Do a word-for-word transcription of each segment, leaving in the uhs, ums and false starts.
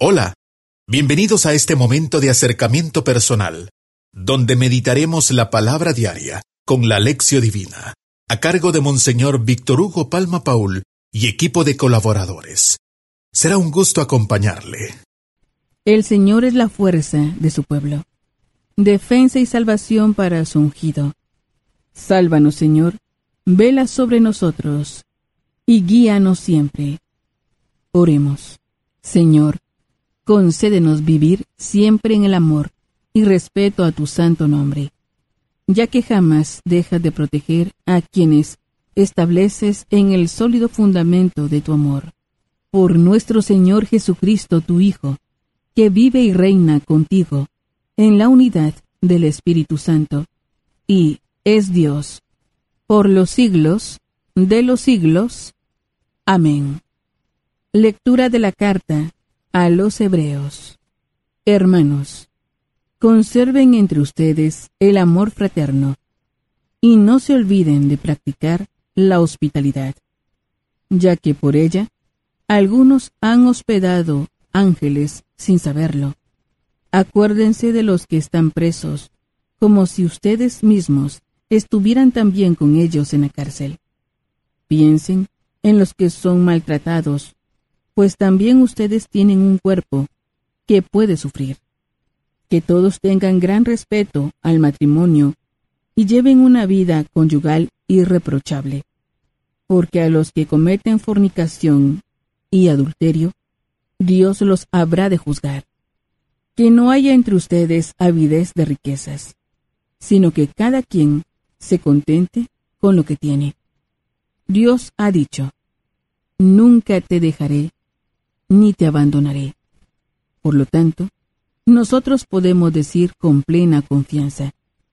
Hola, bienvenidos a este momento de acercamiento personal, donde meditaremos la palabra diaria con la Lección Divina, a cargo de Monseñor Víctor Hugo Palma Paul y equipo de colaboradores. Será un gusto acompañarle. El Señor es la fuerza de su pueblo, defensa y salvación para su ungido. Sálvanos, Señor, vela sobre nosotros y guíanos siempre. Oremos. Señor, concédenos vivir siempre en el amor y respeto a tu santo nombre, ya que jamás dejas de proteger a quienes estableces en el sólido fundamento de tu amor. Por nuestro Señor Jesucristo, tu Hijo, que vive y reina contigo en la unidad del Espíritu Santo, y es Dios, por los siglos de los siglos. Amén. Lectura de la carta a los Hebreos. Hermanos, conserven entre ustedes el amor fraterno, y no se olviden de practicar la hospitalidad, ya que por ella algunos han hospedado ángeles sin saberlo. Acuérdense de los que están presos, como si ustedes mismos estuvieran también con ellos en la cárcel. Piensen en los que son maltratados, pues también ustedes tienen un cuerpo que puede sufrir. Que todos tengan gran respeto al matrimonio y lleven una vida conyugal irreprochable, porque a los que cometen fornicación y adulterio, Dios los habrá de juzgar. Que no haya entre ustedes avidez de riquezas, sino que cada quien se contente con lo que tiene. Dios ha dicho: nunca te dejaré, ni te abandonaré. Por lo tanto, nosotros podemos decir con plena confianza: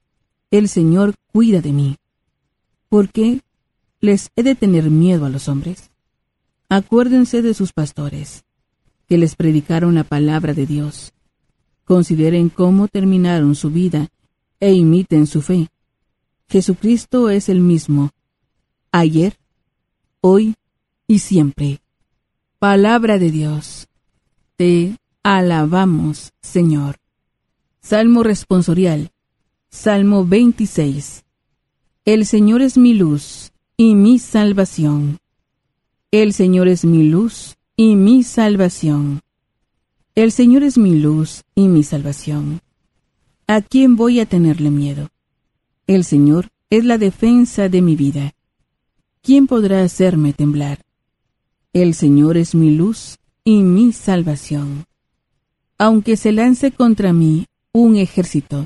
el Señor cuida de mí. ¿Por qué les he de tener miedo a los hombres? Acuérdense de sus pastores, que les predicaron la palabra de Dios. Consideren cómo terminaron su vida e imiten su fe. Jesucristo es el mismo, ayer, hoy y siempre. Palabra de Dios. Te alabamos, Señor. Salmo responsorial. Salmo veintiséis. El Señor es mi luz y mi salvación. El Señor es mi luz y mi salvación. El Señor es mi luz y mi salvación. ¿A quién voy a tenerle miedo? El Señor es la defensa de mi vida. ¿Quién podrá hacerme temblar? El Señor es mi luz y mi salvación. Aunque se lance contra mí un ejército,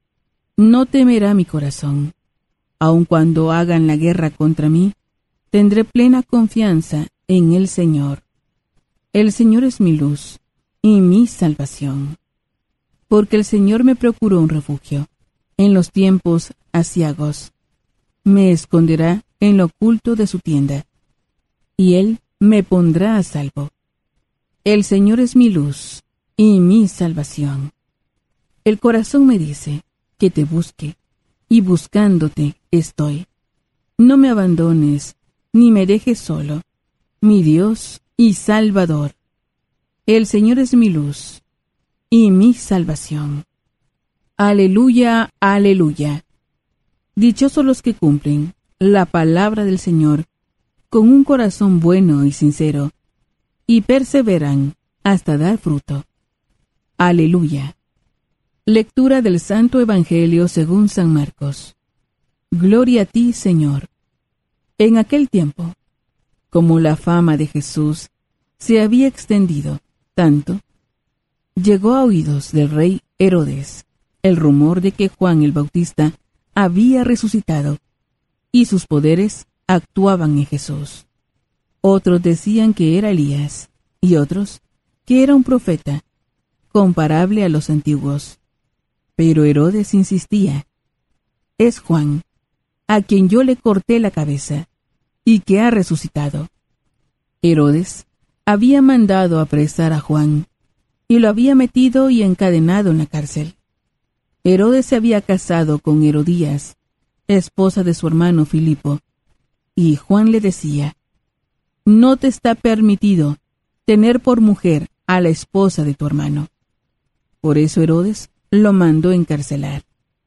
no temerá mi corazón. Aun cuando hagan la guerra contra mí, tendré plena confianza en el Señor. El Señor es mi luz y mi salvación. Porque el Señor me procuró un refugio en los tiempos aciagos. Me esconderá en lo oculto de su tienda, y Él me pondrá a salvo. El Señor es mi luz y mi salvación. El corazón me dice que te busque, y buscándote estoy. No me abandones, ni me dejes solo, mi Dios y Salvador. El Señor es mi luz y mi salvación. Aleluya, aleluya. Dichosos los que cumplen la palabra del Señor con un corazón bueno y sincero, y perseveran hasta dar fruto. Aleluya. Lectura del Santo Evangelio según San Marcos. Gloria a ti, Señor. En aquel tiempo, como la fama de Jesús se había extendido tanto, llegó a oídos del rey Herodes el rumor de que Juan el Bautista había resucitado, y sus poderes actuaban en Jesús. Otros decían que era Elías, y otros que era un profeta, comparable a los antiguos. Pero Herodes insistía: es Juan, a quien yo le corté la cabeza, y que ha resucitado. Herodes había mandado apresar a Juan, y lo había metido y encadenado en la cárcel. Herodes se había casado con Herodías, esposa de su hermano Filipo, y Juan le decía: no te está permitido tener por mujer a la esposa de tu hermano. Por eso Herodes lo mandó encarcelar.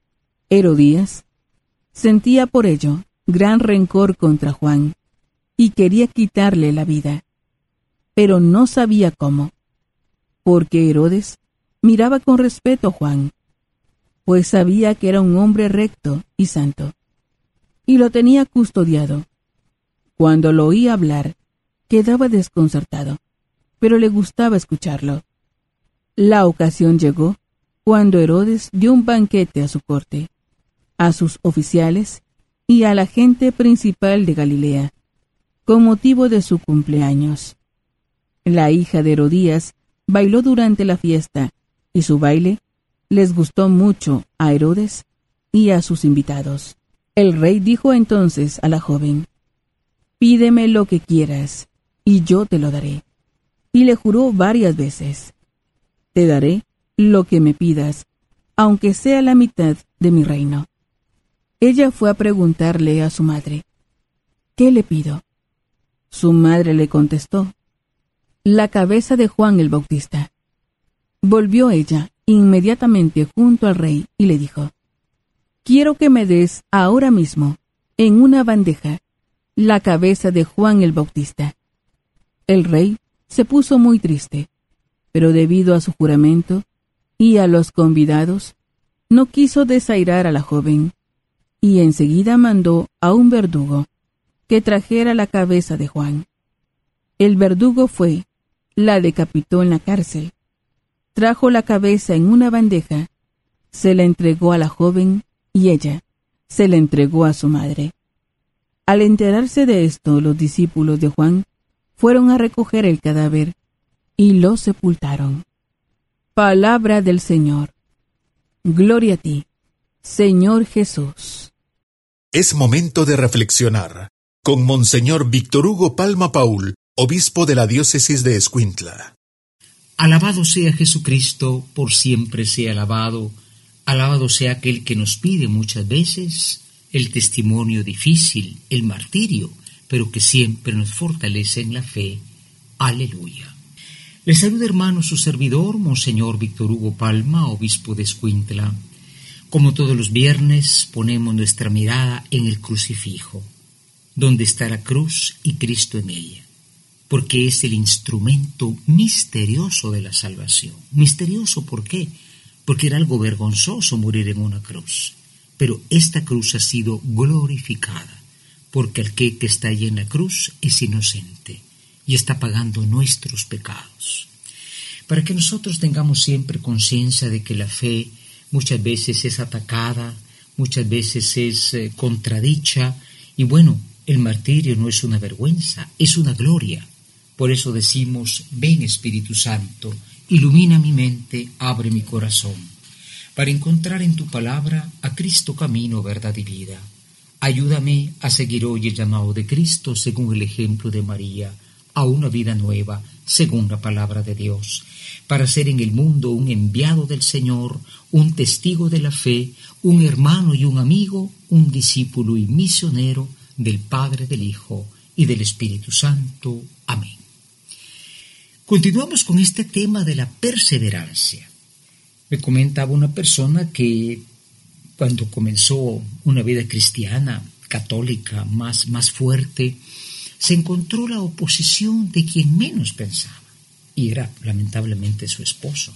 Herodías sentía por ello gran rencor contra Juan y quería quitarle la vida, pero no sabía cómo, porque Herodes miraba con respeto a Juan, pues sabía que era un hombre recto y santo, y lo tenía custodiado. Cuando lo oía hablar, quedaba desconcertado, pero le gustaba escucharlo. La ocasión llegó cuando Herodes dio un banquete a su corte, a sus oficiales y a la gente principal de Galilea, con motivo de su cumpleaños. La hija de Herodías bailó durante la fiesta, y su baile les gustó mucho a Herodes y a sus invitados. El rey dijo entonces a la joven: «Pídeme lo que quieras, y yo te lo daré». Y le juró varias veces: «Te daré lo que me pidas, aunque sea la mitad de mi reino». Ella fue a preguntarle a su madre: «¿Qué le pido?». Su madre le contestó: «La cabeza de Juan el Bautista». Volvió ella inmediatamente junto al rey y le dijo: «Quiero que me des ahora mismo, en una bandeja, la cabeza de Juan el Bautista». El rey se puso muy triste, pero debido a su juramento y a los convidados, no quiso desairar a la joven, y enseguida mandó a un verdugo que trajera la cabeza de Juan. El verdugo fue, la decapitó en la cárcel, trajo la cabeza en una bandeja, se la entregó a la joven y ella se la entregó a su madre. Al enterarse de esto, los discípulos de Juan fueron a recoger el cadáver y lo sepultaron. Palabra del Señor. Gloria a ti, Señor Jesús. Es momento de reflexionar con Monseñor Víctor Hugo Palma Paul, obispo de la diócesis de Escuintla. Alabado sea Jesucristo, por siempre sea alabado. Alabado sea aquel que nos pide muchas veces el testimonio difícil, el martirio, pero que siempre nos fortalece en la fe. Aleluya. Les saluda, hermano, su servidor, Monseñor Víctor Hugo Palma, obispo de Escuintla. Como todos los viernes, ponemos nuestra mirada en el crucifijo, donde está la cruz y Cristo en ella, porque es el instrumento misterioso de la salvación. Misterioso, ¿por qué? Porque era algo vergonzoso morir en una cruz, pero esta cruz ha sido glorificada, porque el que, que está allí en la cruz es inocente y está pagando nuestros pecados. Para que nosotros tengamos siempre conciencia de que la fe muchas veces es atacada, muchas veces es eh, contradicha, y bueno, el martirio no es una vergüenza, es una gloria. Por eso decimos: ven Espíritu Santo, ilumina mi mente, abre mi corazón, para encontrar en tu palabra a Cristo camino, verdad y vida. Ayúdame a seguir hoy el llamado de Cristo según el ejemplo de María, a una vida nueva según la palabra de Dios, para ser en el mundo un enviado del Señor, un testigo de la fe, un hermano y un amigo, un discípulo y misionero del Padre, del Hijo y del Espíritu Santo. Amén. Continuamos con este tema de la perseverancia. Me comentaba una persona que cuando comenzó una vida cristiana, católica, más, más fuerte, se encontró la oposición de quien menos pensaba, y era lamentablemente su esposo.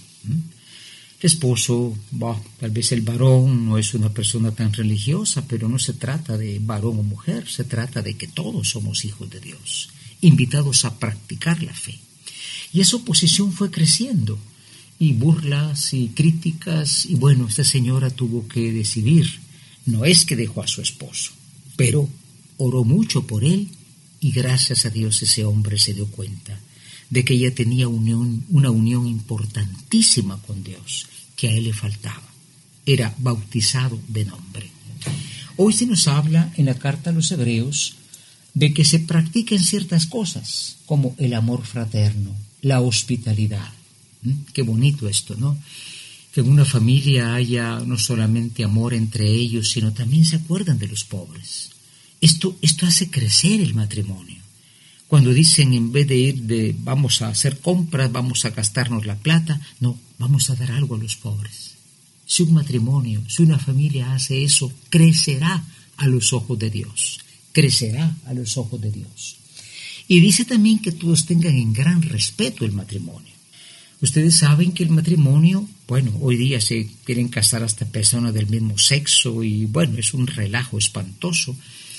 El esposo, bah, tal vez el varón no es una persona tan religiosa, pero no se trata de varón o mujer, se trata de que todos somos hijos de Dios, invitados a practicar la fe. Y esa oposición fue creciendo, y burlas y críticas, y bueno, esta señora tuvo que decidir. No es que dejó a su esposo, pero oró mucho por él, y gracias a Dios ese hombre se dio cuenta de que ella tenía unión, una unión importantísima con Dios, que a él le faltaba. Era bautizado de nombre. Hoy se nos habla en la carta a los Hebreos de que se practiquen ciertas cosas, como el amor fraterno, la hospitalidad. ¿Mm? Qué bonito esto, ¿no? Que en una familia haya no solamente amor entre ellos, sino también se acuerdan de los pobres. Esto, esto hace crecer el matrimonio. Cuando dicen, en vez de ir de vamos a hacer compras, vamos a gastarnos la plata, no, vamos a dar algo a los pobres. Si un matrimonio, si una familia hace eso, crecerá a los ojos de Dios, crecerá a los ojos de Dios. Y dice también que todos tengan en gran respeto el matrimonio. Ustedes saben que el matrimonio, bueno, hoy día se quieren casar hasta personas del mismo sexo y bueno, es un relajo espantoso.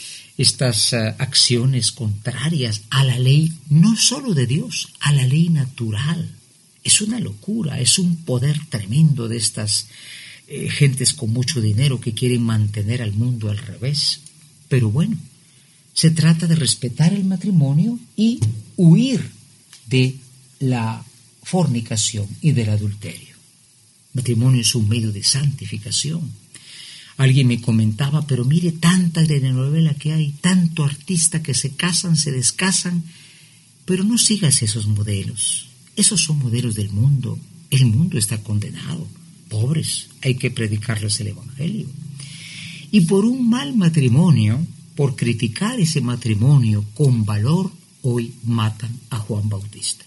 Estas uh, acciones contrarias a la ley, no solo de Dios, a la ley natural. Es una locura, es un poder tremendo de estas eh, gentes con mucho dinero que quieren mantener al mundo al revés. Pero bueno, se trata de respetar el matrimonio y huir de la fornicación y del adulterio. El matrimonio es un medio de santificación. Alguien me comentaba, pero mire tanta telenovela que hay, tanto artista que se casan, se descasan, pero no sigas esos modelos. Esos son modelos del mundo. El mundo está condenado. Pobres, hay que predicarles el evangelio. Y por un mal matrimonio, por criticar ese matrimonio con valor, hoy matan a Juan Bautista.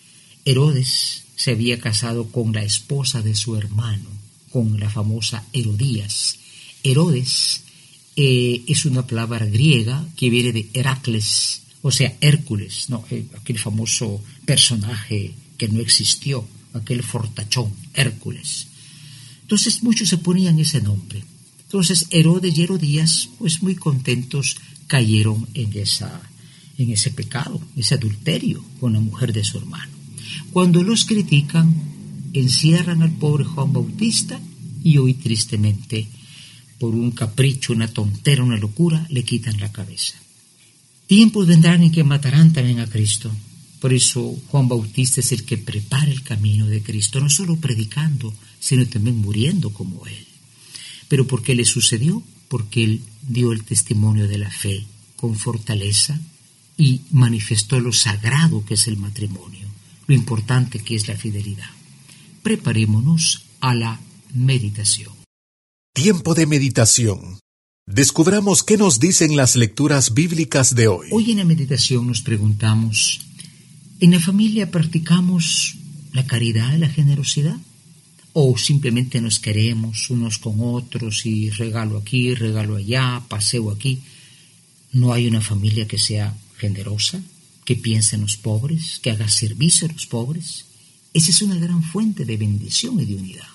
Herodes se había casado con la esposa de su hermano, con la famosa Herodías. Herodes eh, es una palabra griega que viene de Heracles, o sea, Hércules, ¿no? Eh, aquel famoso personaje que no existió, aquel fortachón, Hércules. Entonces muchos se ponían ese nombre. Entonces Herodes y Herodías, pues muy contentos, cayeron en, esa, en ese pecado, ese adulterio con la mujer de su hermano. Cuando los critican, encierran al pobre Juan Bautista y hoy tristemente, por un capricho, una tontera, una locura, le quitan la cabeza. Tiempos vendrán en que matarán también a Cristo. Por eso Juan Bautista es el que prepara el camino de Cristo, no solo predicando, sino también muriendo como Él. ¿Pero por qué le sucedió? Porque Él dio el testimonio de la fe con fortaleza y manifestó lo sagrado que es el matrimonio, lo importante que es la fidelidad. Preparémonos a la meditación. Tiempo de meditación. Descubramos qué nos dicen las lecturas bíblicas de hoy. Hoy en la meditación nos preguntamos, ¿en la familia practicamos la caridad y la generosidad? ¿O simplemente nos queremos unos con otros y regalo aquí, regalo allá, paseo aquí? ¿No hay una familia que sea generosa, que piense en los pobres, que haga servicio a los pobres? Esa es una gran fuente de bendición y de unidad.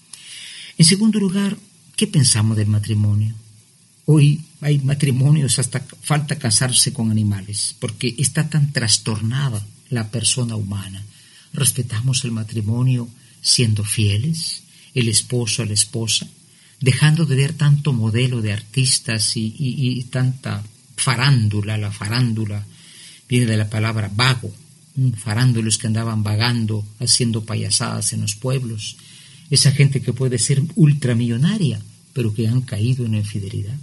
En segundo lugar, ¿qué pensamos del matrimonio? Hoy hay matrimonios, hasta falta casarse con animales, porque está tan trastornada la persona humana. ¿Respetamos el matrimonio siendo fieles, el esposo a la esposa, dejando de ver tanto modelo de artistas y, y, y tanta farándula? La farándula viene de la palabra vago, farándulos que andaban vagando, haciendo payasadas en los pueblos. Esa gente que puede ser ultramillonaria, pero que han caído en la infidelidad.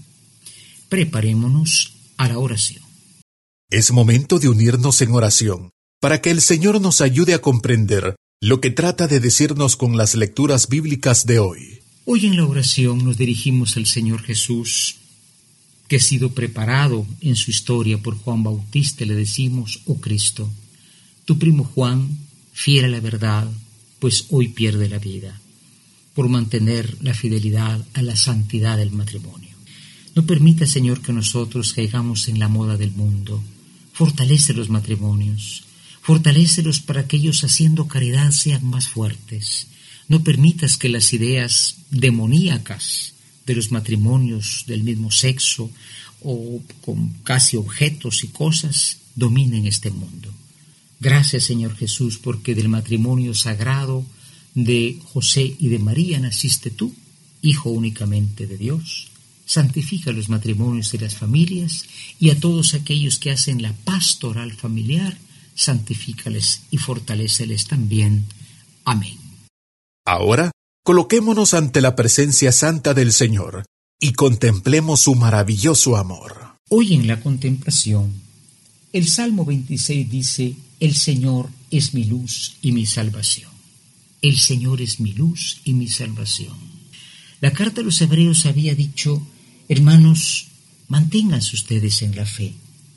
Preparémonos a la oración. Es momento de unirnos en oración, para que el Señor nos ayude a comprender lo que trata de decirnos con las lecturas bíblicas de hoy. Hoy en la oración nos dirigimos al Señor Jesús, que ha sido preparado en su historia por Juan Bautista. Le decimos, oh Cristo, tu primo Juan, fiel a la verdad, pues hoy pierde la vida, por mantener la fidelidad a la santidad del matrimonio. No permita, Señor, que nosotros caigamos en la moda del mundo. Fortalece los matrimonios, fortalécelos para que ellos, haciendo caridad, sean más fuertes. No permitas que las ideas demoníacas de los matrimonios del mismo sexo o con casi objetos y cosas dominen este mundo. Gracias, Señor Jesús, porque del matrimonio sagrado de José y de María naciste tú, Hijo únicamente de Dios. Santifica los matrimonios y las familias, y a todos aquellos que hacen la pastoral familiar, santifícales y fortaléceles también. Amén. Ahora, coloquémonos ante la presencia santa del Señor y contemplemos su maravilloso amor. Hoy en la contemplación, el Salmo veintiséis dice, el Señor es mi luz y mi salvación. El Señor es mi luz y mi salvación. La carta a los Hebreos había dicho, hermanos, manténganse ustedes en la fe.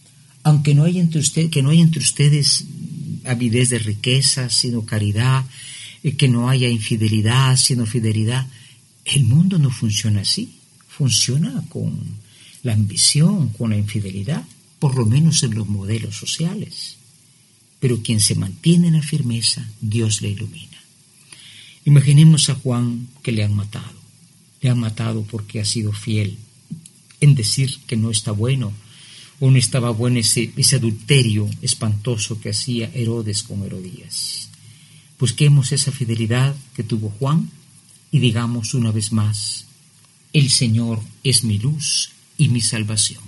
aunque no hay entre usted, que no hay entre ustedes avidez de riqueza, sino caridad, que no haya infidelidad, sino fidelidad. El mundo no funciona así, funciona con la ambición, con la infidelidad, por lo menos en los modelos sociales. Pero quien se mantiene en la firmeza, Dios le ilumina. Imaginemos a Juan que le han matado. Le han matado porque ha sido fiel en decir que no está bueno, o no estaba bueno ese, ese adulterio espantoso que hacía Herodes con Herodías. Busquemos esa fidelidad que tuvo Juan y digamos una vez más: el Señor es mi luz y mi salvación.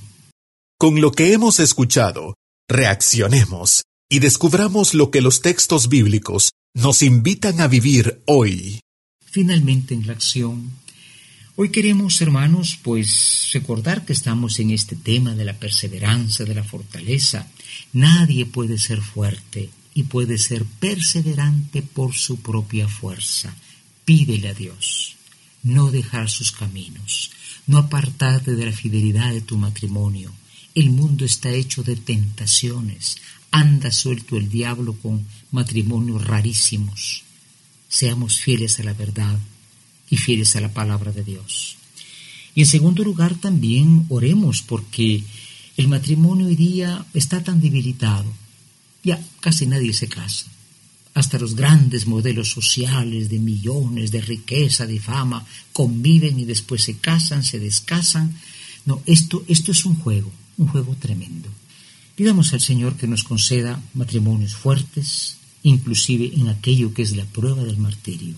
Con lo que hemos escuchado, reaccionemos y descubramos lo que los textos bíblicos nos invitan a vivir hoy. Finalmente, en la acción, hoy queremos, hermanos, pues recordar que estamos en este tema de la perseverancia, de la fortaleza. Nadie puede ser fuerte y puede ser perseverante por su propia fuerza. Pídele a Dios no dejar sus caminos, no apartarte de la fidelidad de tu matrimonio. El mundo está hecho de tentaciones. Anda suelto el diablo con matrimonios rarísimos. Seamos fieles a la verdad y fieles a la palabra de Dios. Y en segundo lugar también oremos, porque el matrimonio hoy día está tan debilitado. Ya casi nadie se casa. Hasta los grandes modelos sociales de millones, de riqueza, de fama, conviven y después se casan, se descasan. No, esto, esto es un juego, un juego tremendo. Pidamos al Señor que nos conceda matrimonios fuertes, inclusive en aquello que es la prueba del martirio,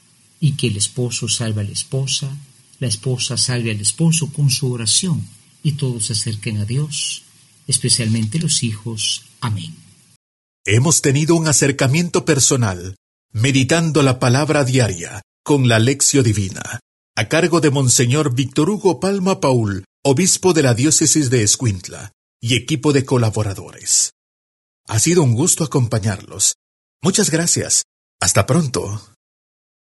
y que el esposo salve a la esposa, la esposa salve al esposo con su oración, y todos se acerquen a Dios, especialmente los hijos. Amén. Hemos tenido un acercamiento personal, meditando la palabra diaria con la Lección Divina, a cargo de Monseñor Víctor Hugo Palma Paul, obispo de la diócesis de Escuintla, y equipo de colaboradores. Ha sido un gusto acompañarlos. Muchas gracias. Hasta pronto.